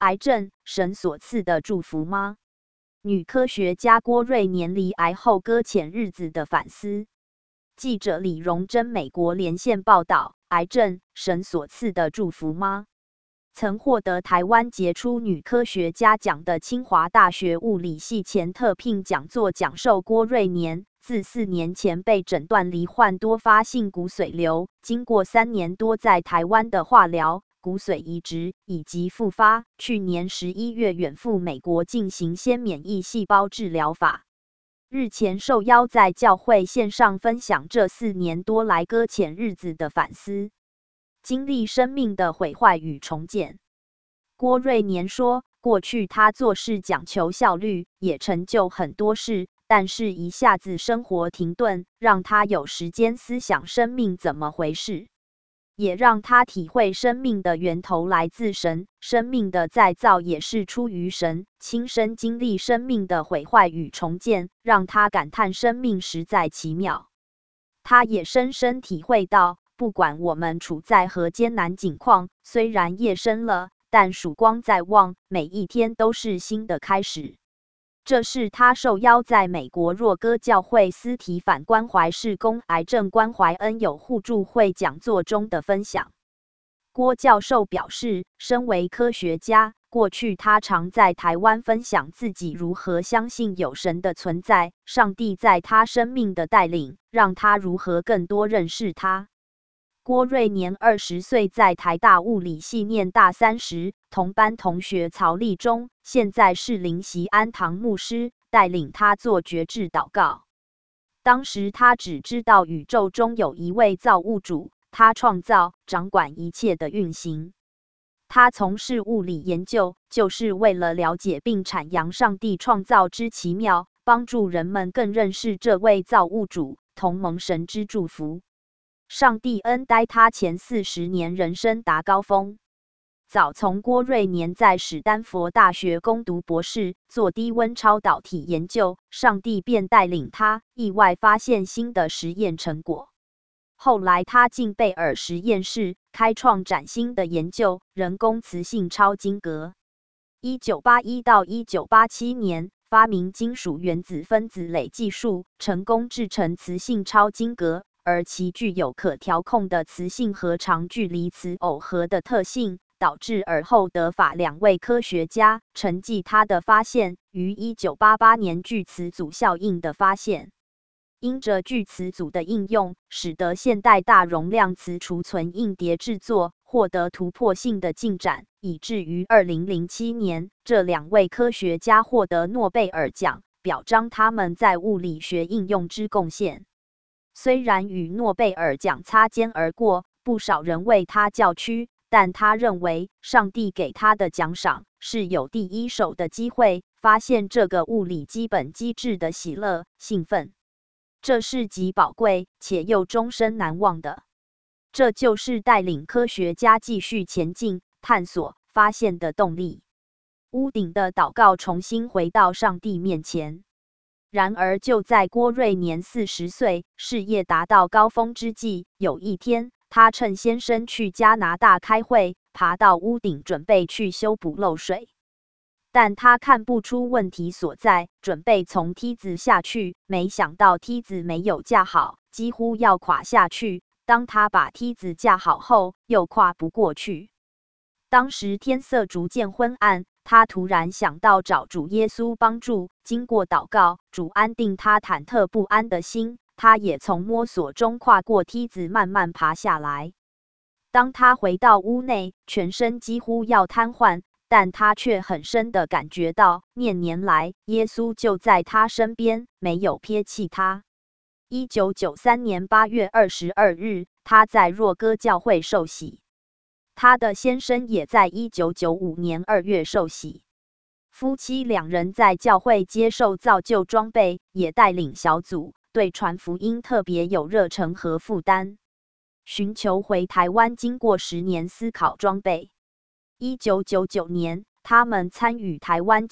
癌症，神所赐的祝福吗？女科学家郭瑞年罹癌后搁浅日子的反思。记者李荣珍美国连线报道：癌症，神所赐的祝福吗？曾获得台湾杰出女科学家奖的清华大学物理系前特聘讲座讲授郭瑞年，自4年前被诊断罹患多发性骨髓瘤，经过3年多在台湾的化疗、骨髓移植以及复发，去年11月远赴美国进行先免疫细胞治疗法。日前受邀在教会线上分享这4年多来搁浅日子的反思，经历生命的毁坏与重建。郭瑞年说，过去他做事讲求效率，也成就很多事，但是一下子生活停顿，让他有时间思想生命怎么回事，也让他体会生命的源头来自神，生命的再造也是出于神，亲身经历生命的毁坏与重建，让他感叹生命实在奇妙。他也深深体会到，不管我们处在何艰难境况，虽然夜深了，但曙光在望，每一天都是新的开始。这是他受邀在美国若歌教会斯提反关怀事工癌症关怀恩友互助会讲座中的分享。郭教授表示，身为科学家，过去他常在台湾分享自己如何相信有神的存在，上帝在他生命的带领，让他如何更多认识他。郭瑞年20岁，在台大物理系念大3时，同班同学曹立忠，现在是灵习安堂牧师，带领他做觉志祷告。当时他只知道宇宙中有一位造物主，他创造、掌管一切的运行。他从事物理研究，就是为了了解并阐扬上帝创造之奇妙，帮助人们更认识这位造物主，同蒙神之祝福。上帝恩待他前40年人生达高峰。早从郭瑞年在史丹佛大学攻读博士，做低温超导体研究，上帝便带领他意外发现新的实验成果。后来他进贝尔实验室，开创崭新的研究——人工磁性超晶格。1981到1987年，发明金属原子分子垒技术，成功制成磁性超晶格。而其具有可调控的磁性和长距离磁耦合的特性，导致尔后德法2位科学家承继他的发现，于1988年巨磁阻效应的发现。因着巨磁阻的应用，使得现代大容量磁储存硬碟制作获得突破性的进展，以至于2007年，这2位科学家获得诺贝尔奖，表彰他们在物理学应用之贡献。虽然与诺贝尔奖擦肩而过，不少人为他叫屈，但他认为上帝给他的奖赏是有第一手的机会，发现这个物理基本机制的喜乐、兴奋。这是极宝贵且又终身难忘的。这就是带领科学家继续前进、探索、发现的动力。屋顶的祷告重新回到上帝面前。然而，就在郭瑞年40岁、事业达到高峰之际，有一天，他趁先生去加拿大开会，爬到屋顶准备去修补漏水。但他看不出问题所在，准备从梯子下去，没想到梯子没有架好，几乎要垮下去。当他把梯子架好后，又跨不过去。当时天色逐渐昏暗，他突然想到找主耶稣帮助。经过祷告，主安定他忐忑不安的心，他也从摸索中跨过梯子，慢慢爬下来。当他回到屋内，全身几乎要瘫痪，但他却很深地感觉到，年来耶稣就在他身边，没有撇弃他。1993年8月22日，他在若歌教会受洗。他的先生也在1995年2月受洗。夫妻2人在教会接受造就装备，也带领小组，对传福音特别有热忱和负担。寻求回台湾，经过10年思考装备。1999年，他们参与台湾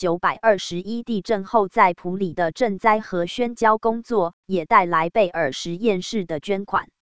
921地震后在埔里的赈灾和宣教工作，也带来贝尔实验室的捐款。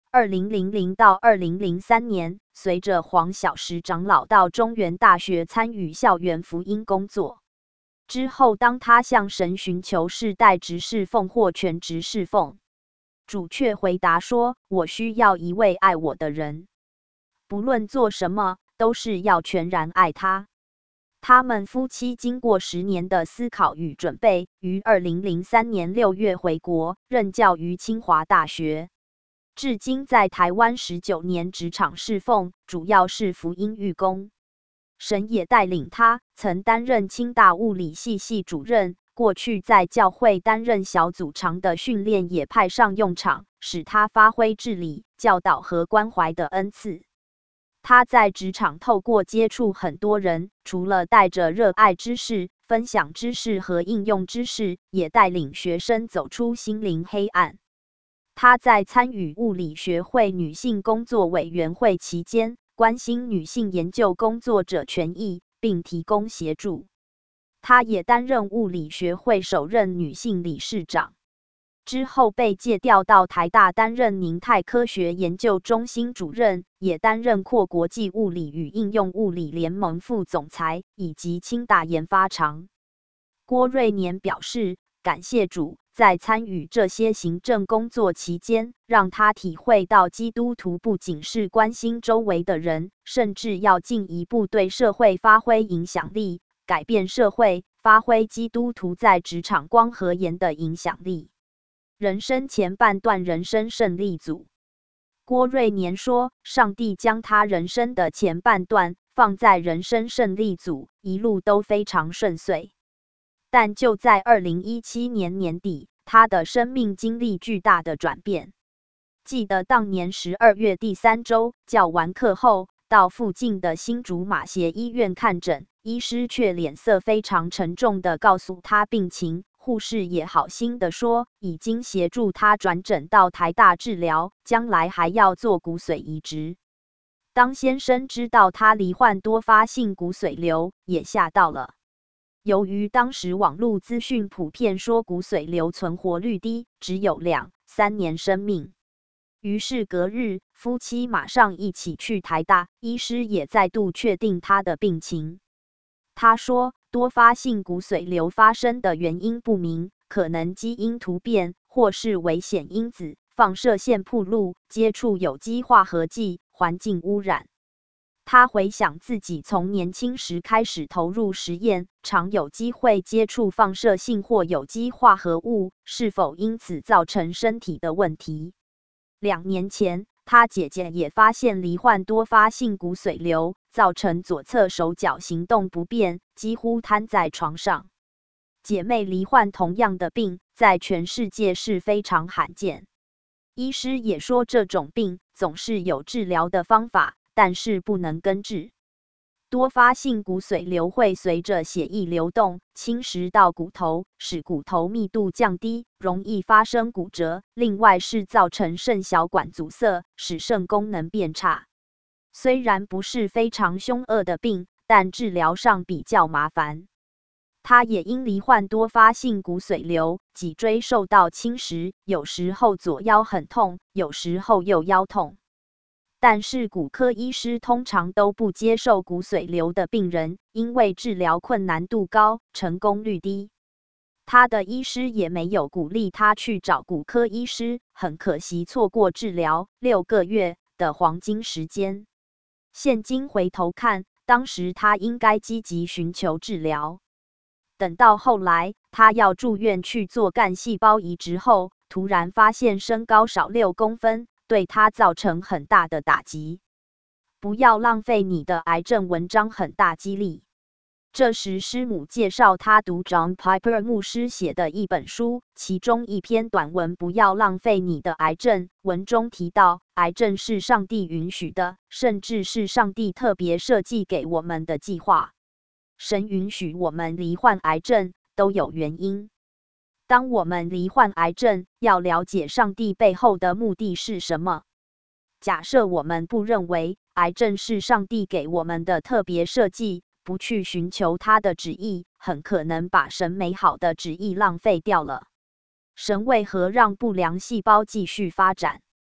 2000到2003年，随着黄小石长老到中原大学参与校园福音工作。之后，当他向神寻求世代职侍奉或全职侍奉，主却回答说：“我需要一位爱我的人，不论做什么，都是要全然爱他。”他们夫妻经过10年的思考与准备，于2003年6月回国，任教于清华大学。至今在台湾19年职场侍奉，主要是福音预工。神也带领他，曾担任清大物理系系主任，过去在教会担任小组长的训练也派上用场，使他发挥治理、教导和关怀的恩赐。他在职场透过接触很多人，除了带着热爱知识、分享知识和应用知识，也带领学生走出心灵黑暗。他在参与物理学会女性工作委员会期间，关心女性研究工作者权益，并提供协助。他也担任物理学会首任女性理事长。之后被借调到台大担任凝态科学研究中心主任，也担任扩国际物理与应用物理联盟副总裁，以及清大研发长。郭瑞年表示，感谢主，在参与这些行政工作期间，让他体会到基督徒不仅是关心周围的人，甚至要进一步对社会发挥影响力，改变社会，发挥基督徒在职场光和盐的影响力。人生前半段人生胜利组。郭瑞年说，上帝将他人生的前半段放在人生胜利组，一路都非常顺遂。但就在2017年年底，他的生命经历巨大的转变。记得当年12月第3周，教完课后，到附近的新竹马偕医院看诊，医师却脸色非常沉重地告诉他病情。护士也好心地说，已经协助他转诊到台大治疗，将来还要做骨髓移植。当先生知道他罹患多发性骨髓瘤，也吓到了。由于当时网络资讯普遍说骨髓瘤存活率低，只有2-3年生命。于是隔日，夫妻马上一起去台大，医师也再度确定他的病情。他说，多发性骨髓瘤发生的原因不明，可能基因突变，或是危险因子、放射线暴露、接触有机化合剂、环境污染。他回想自己从年轻时开始投入实验，常有机会接触放射性或有机化合物，是否因此造成身体的问题？2年前，他姐姐也发现罹患多发性骨髓瘤，造成左侧手脚行动不便，几乎瘫在床上。姐妹罹患同样的病，在全世界是非常罕见。医师也说，这种病总是有治疗的方法，但是不能根治。多发性骨髓瘤会随着血液流动侵蚀到骨头，使骨头密度降低，容易发生骨折。另外是造成肾小管阻塞，使肾功能变差。虽然不是非常凶恶的病，但治疗上比较麻烦。他也因罹患多发性骨髓瘤，脊椎受到侵蚀，有时候左腰很痛，有时候右腰痛。但是骨科医师通常都不接受骨髓瘤的病人，因为治疗困难度高，成功率低。他的医师也没有鼓励他去找骨科医师，很可惜错过治疗6个月的黄金时间。现今回头看，当时他应该积极寻求治疗。等到后来，他要住院去做干细胞移植后，突然发现身高少6公分。对他造成很大的打击。不要浪费你的癌症文章很大激励。这时师母介绍他读 John Piper 牧师写的一本书，其中一篇短文不要浪费你的癌症，文中提到，癌症是上帝允许的，甚至是上帝特别设计给我们的计划。神允许我们罹患癌症，都有原因。当我们罹患癌症，要了解上帝背后的目的是什么。假设我们不认为癌症是上帝给我们的特别设计，不去寻求他的旨意，很可能把神美好的旨意浪费掉了。神为何让不良细胞继续发展？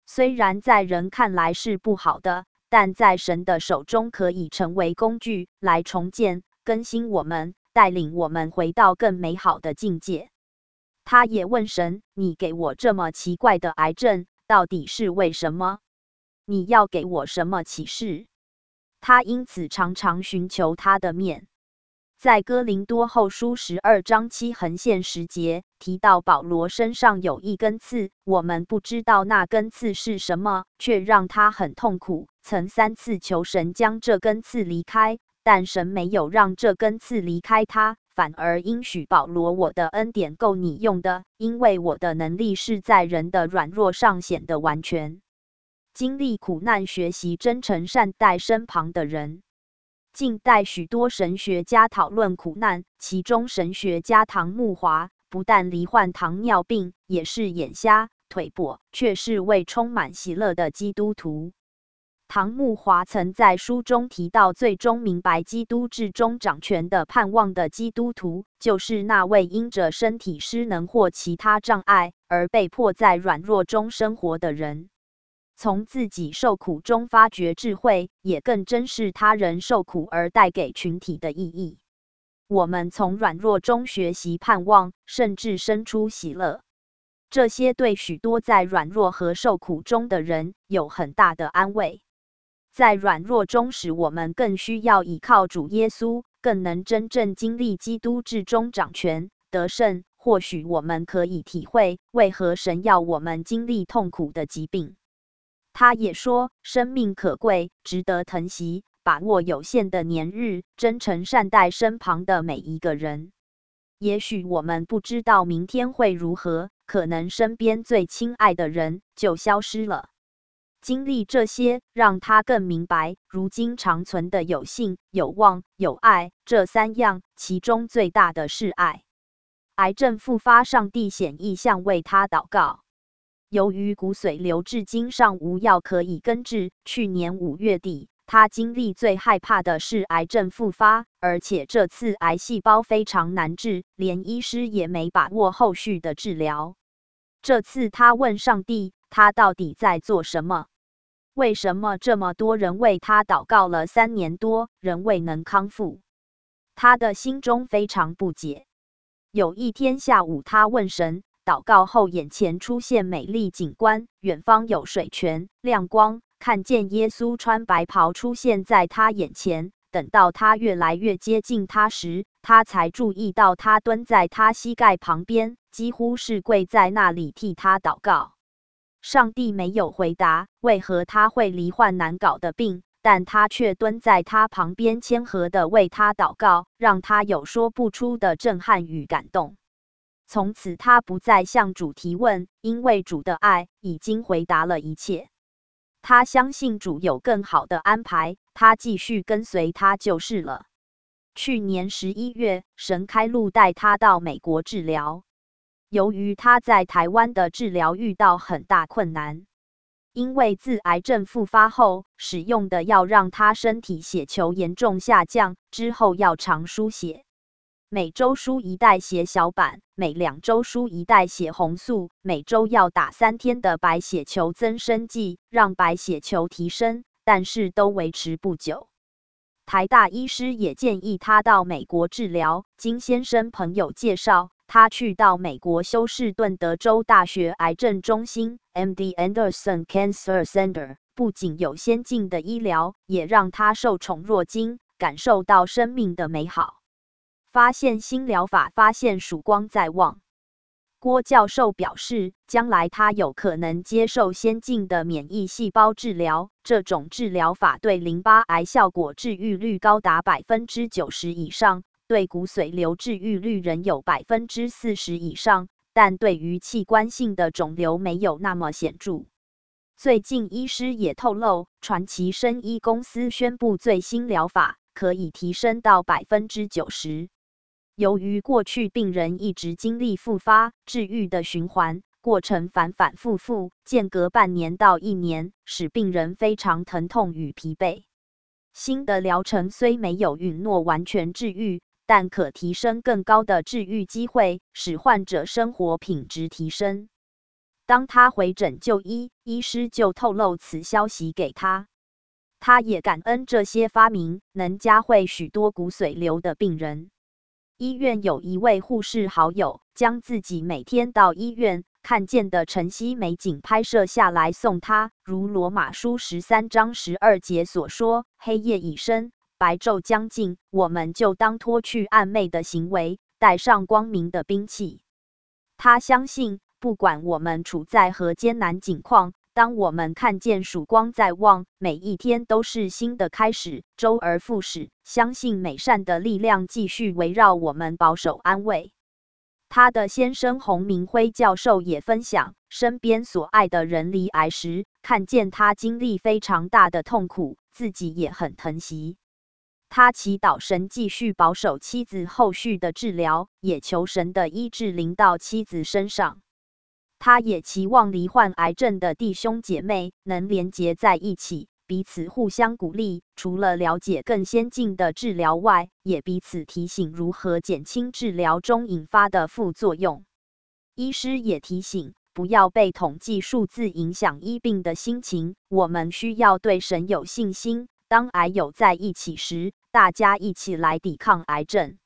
虽然在人看来是不好的，但在神的手中可以成为工具，来重建、更新我们，带领我们回到更美好的境界。他也问神：你给我这么奇怪的癌症，到底是为什么？你要给我什么启示？他因此常常寻求他的面。在哥林多后书12章7横线10节提到保罗身上有一根刺，我们不知道那根刺是什么，却让他很痛苦，曾3次求神将这根刺离开，但神没有让这根刺离开他，反而应许保罗：我的恩典够你用的，因为我的能力是在人的软弱上显得完全。经历苦难，学习真诚善待身旁的人。近代许多神学家讨论苦难，其中神学家唐木华不但罹患糖尿病，也是眼瞎腿跛，却是位充满喜乐的基督徒。唐木华曾在书中提到，最终明白基督至终掌权的盼望的基督徒，就是那位因着身体失能或其他障碍而被迫在软弱中生活的人。从自己受苦中发掘智慧，也更珍视他人受苦而带给群体的意义。我们从软弱中学习盼望，甚至生出喜乐。这些对许多在软弱和受苦中的人有很大的安慰。在软弱中使我们更需要依靠主耶稣，更能真正经历基督至终掌权得胜。或许我们可以体会为何神要我们经历痛苦的疾病。他也说，生命可贵，值得疼惜，把握有限的年日，真诚善待身旁的每一个人。也许我们不知道明天会如何，可能身边最亲爱的人就消失了。经历这些，让他更明白，如今长存的有信、有望、有爱，这3样，其中最大的是爱。癌症复发，上帝显意象为他祷告。由于骨髓瘤至今尚无药可以根治，去年5月底，他经历最害怕的是癌症复发，而且这次癌细胞非常难治，连医师也没把握后续的治疗。这次他问上帝，他到底在做什么？为什么这么多人为他祷告了3年多，仍未能康复？他的心中非常不解。有一天下午，他问神，祷告后，眼前出现美丽景观，远方有水泉、亮光，看见耶稣穿白袍出现在他眼前。等到他越来越接近他时，他才注意到他蹲在他膝盖旁边，几乎是跪在那里替他祷告。上帝没有回答为何他会罹患难搞的病，但他却蹲在他旁边谦和地为他祷告，让他有说不出的震撼与感动。从此他不再向主提问，因为主的爱已经回答了一切。他相信主有更好的安排，他继续跟随他就是了。去年11月，神开路带他到美国治疗。由于他在台湾的治疗遇到很大困难，因为自癌症复发后，使用的药让他身体血球严重下降，之后要常输血。每周输1袋血小板，每2周输1袋血红素，每周要打3天的白血球增生剂，让白血球提升，但是都维持不久。台大医师也建议他到美国治疗，经先生朋友介绍，他去到美国休士顿德州大学癌症中心 MD Anderson Cancer Center， 不仅有先进的医疗，也让他受宠若惊，感受到生命的美好。发现新疗法，发现曙光在望。郭教授表示，将来他有可能接受先进的免疫细胞治疗，这种治疗法对淋巴癌效果治愈率高达90%以上，对骨髓瘤治愈率仍有40%以上，但对于器官性的肿瘤没有那么显著。最近医师也透露，传奇生医公司宣布最新疗法可以提升到90%。由于过去病人一直经历复发、治愈的循环过程，反反复复，间隔半年到1年，使病人非常疼痛与疲惫。新的疗程虽没有允诺完全治愈，但可提升更高的治愈机会，使患者生活品质提升。 当他回诊就医，医师就透露此消息给他。他也感恩这些发明能嘉惠许多骨髓瘤的病人。医院有一位护士好友，将自己每天到医院看见的晨曦美景拍摄下来送他，如罗马书13章12节所说：黑夜已深，白昼将近，我们就当脱去暗昧的行为，带上光明的兵器。他相信，不管我们处在何艰难境况，当我们看见曙光在望，每一天都是新的开始，周而复始，相信美善的力量继续围绕我们，保守安慰。他的先生洪明辉教授也分享，身边所爱的人罹癌时，看见他经历非常大的痛苦，自己也很疼惜。他祈祷神继续保守妻子后续的治疗，也求神的医治临到妻子身上。他也期望罹患癌症的弟兄姐妹能连结在一起，彼此互相鼓励。除了了解更先进的治疗外，也彼此提醒如何减轻治疗中引发的副作用。医师也提醒，不要被统计数字影响医病的心情，我们需要对神有信心。当癌友在一起时，大家一起来抵抗癌症。